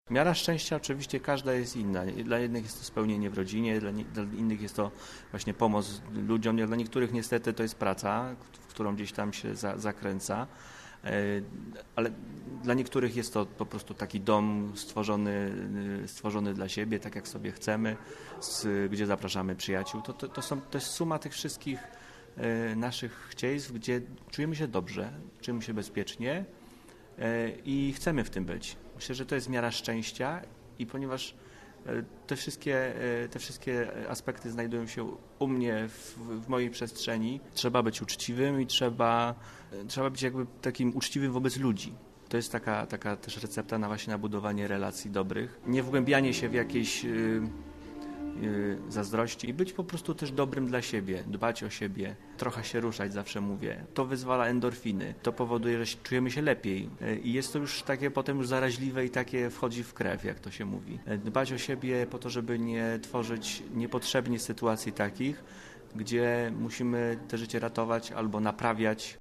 Miara szczęścia oczywiście każda jest inna. Dla jednych jest to spełnienie w rodzinie, dla innych jest to właśnie pomoc ludziom, dla niektórych niestety to jest praca, w którą gdzieś tam się zakręca, ale dla niektórych jest to po prostu taki dom stworzony dla siebie, tak jak sobie chcemy, gdzie zapraszamy przyjaciół. To jest suma tych wszystkich naszych chcieństw, gdzie czujemy się dobrze, czujemy się bezpiecznie i chcemy w tym być. Myślę, że to jest miara szczęścia i ponieważ te wszystkie aspekty znajdują się u mnie w mojej przestrzeni, trzeba być uczciwym i trzeba być jakby takim uczciwym wobec ludzi. To jest taka też recepta na budowanie relacji dobrych. Nie wgłębianie się w jakieś zazdrości i być po prostu też dobrym dla siebie, dbać o siebie, trochę się ruszać, zawsze mówię. To wyzwala endorfiny, to powoduje, że czujemy się lepiej i jest to już takie potem już zaraźliwe i takie wchodzi w krew, jak to się mówi. Dbać o siebie po to, żeby nie tworzyć niepotrzebnie sytuacji takich, gdzie musimy te życie ratować albo naprawiać